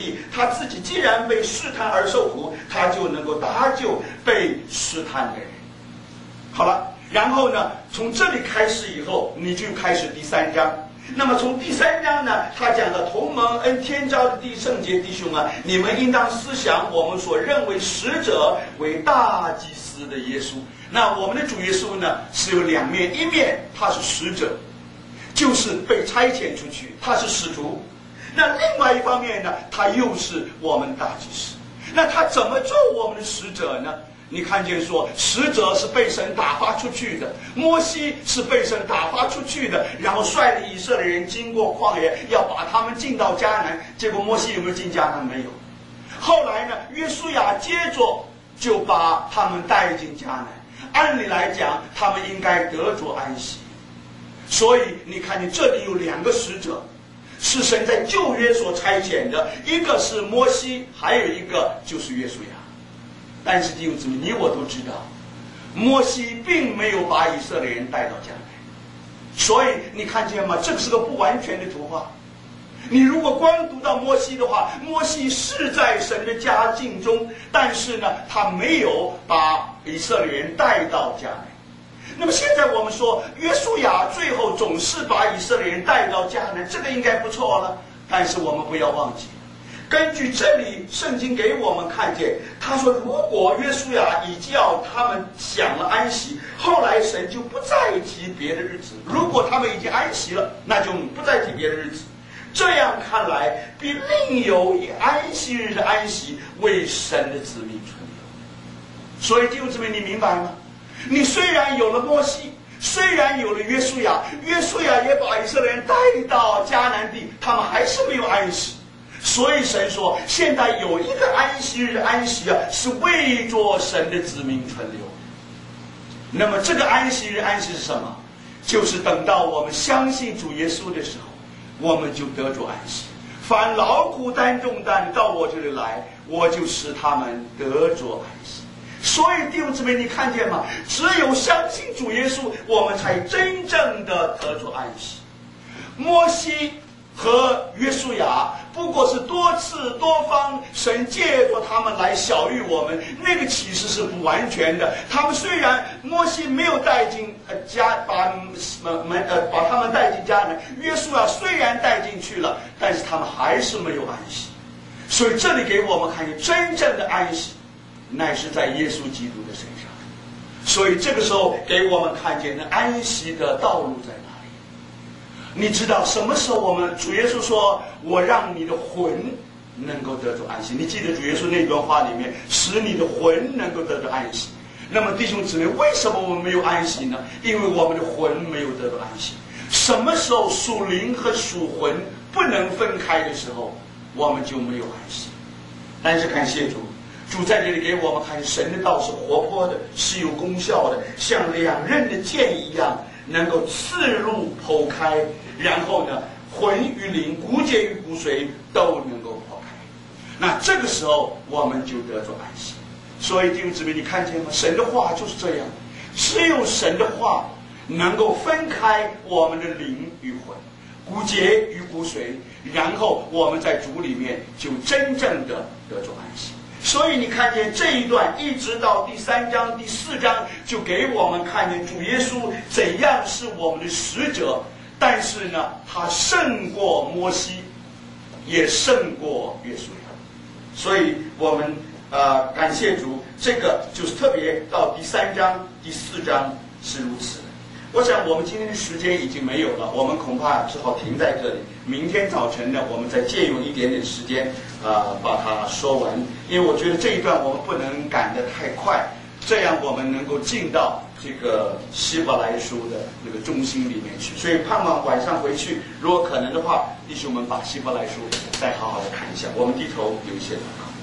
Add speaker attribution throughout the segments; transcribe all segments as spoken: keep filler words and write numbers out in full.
Speaker 1: 他自己既然被试探而受苦，他就能够搭救被试探的人。好了，然后呢，从这里开始以后，你就开始第三章。那么从第三章呢，他讲的同盟恩天召的弟圣洁弟兄啊，你们应当思想我们所认为使者为大祭司的耶稣。那我们的主耶稣呢，是有两面，一面他是使者，就是被差遣出去，他是使徒。那另外一方面呢，他又是我们大祭司。那他怎么做我们的使者呢？你看见说，使者是被神打发出去的，摩西是被神打发出去的，然后率领以色列人经过旷野，要把他们进到迦南。结果摩西有没有进迦南？没有。后来呢，约书亚接着就把他们带进迦南。按理来讲，他们应该得着安息。所以你看见这里有两个使者，是神在旧约所差遣的，一个是摩西，还有一个就是约书亚。但是弟兄姊妹，你我都知道，摩西并没有把以色列人带到迦南，所以你看见吗？这是个不完全的图画。你如果光读到摩西的话，摩西是在神的家境中，但是呢，他没有把以色列人带到迦南。那么现在我们说，约书亚最后总是把以色列人带到迦南，这个应该不错了。但是我们不要忘记，根据这里圣经给我们看见，他说如果约书亚已叫他们享了安息，后来神就不再提别的日子。如果他们已经安息了，那就不再提别的日子。这样看来，必另有以安息日的安息为神的子民存留。所以弟兄姊妹，你明白吗？你虽然有了摩西，虽然有了约书亚，约书亚也把以色列人带到迦南地，他们还是没有安息。所以神说，现在有一个安息日的安息啊，是为着神的子民存留。那么这个安息日安息是什么？就是等到我们相信主耶稣的时候，我们就得着安息。凡劳苦担重担到我这里来，我就使他们得着安息。所以弟兄姊妹，你看见吗？只有相信主耶稣，我们才真正的得着安息。摩西和约书亚不过是多次多方神借着他们来晓谕我们，那个启示是不完全的。他们虽然摩西没有带进呃家把门呃把他们带进迦南，约书亚虽然带进去了，但是他们还是没有安息。所以这里给我们看见真正的安息乃是在耶稣基督的身上。所以这个时候给我们看见那安息的道路在哪里。你知道什么时候我们主耶稣说，我让你的魂能够得着安息。你记得主耶稣那段话里面，使你的魂能够得着安息。那么弟兄姊妹，为什么我们没有安息呢？因为我们的魂没有得着安息。什么时候属灵和属魂不能分开的时候，我们就没有安息。但是感谢主，主在这里给我们看，神的道是活泼的，是有功效的，像两刃的剑一样，能够刺入剖开，然后呢，魂与灵、骨节与骨髓都能够剖开。那这个时候我们就得着安息。所以弟兄姊妹，你看见吗？神的话就是这样，只有神的话能够分开我们的灵与魂、骨节与骨髓，然后我们在主里面就真正的得着安息。所以你看见这一段一直到第三章第四章，就给我们看见主耶稣怎样是我们的使者，但是呢，他胜过摩西，也胜过约书亚。所以我们呃感谢主，这个就是特别到第三章第四章是如此的。我想我们今天的时间已经没有了，我们恐怕只好停在这里。明天早晨呢，我们再借用一点点时间啊、呃，把它说完。因为我觉得这一段我们不能赶得太快，这样我们能够进到这个希伯来书的那个中心里面去。所以盼望晚上回去，如果可能的话，弟兄们把希伯来书再好好的看一下。我们低头有一些祷告。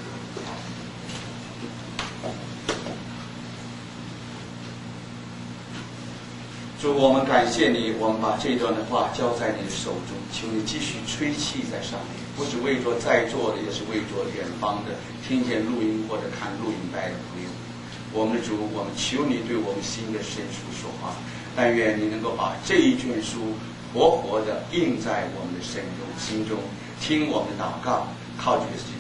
Speaker 1: 主，我们感谢你，我们把这段的话交在你的手中，求你继续吹气在上面，不是为着在座的，也是为着远方的听见录音或者看录影带的朋友。我们的主，我们求你对我们心的深处说话，但愿你能够把这一卷书活活的印在我们的身中心中，听我们的祷告， 靠这个事情。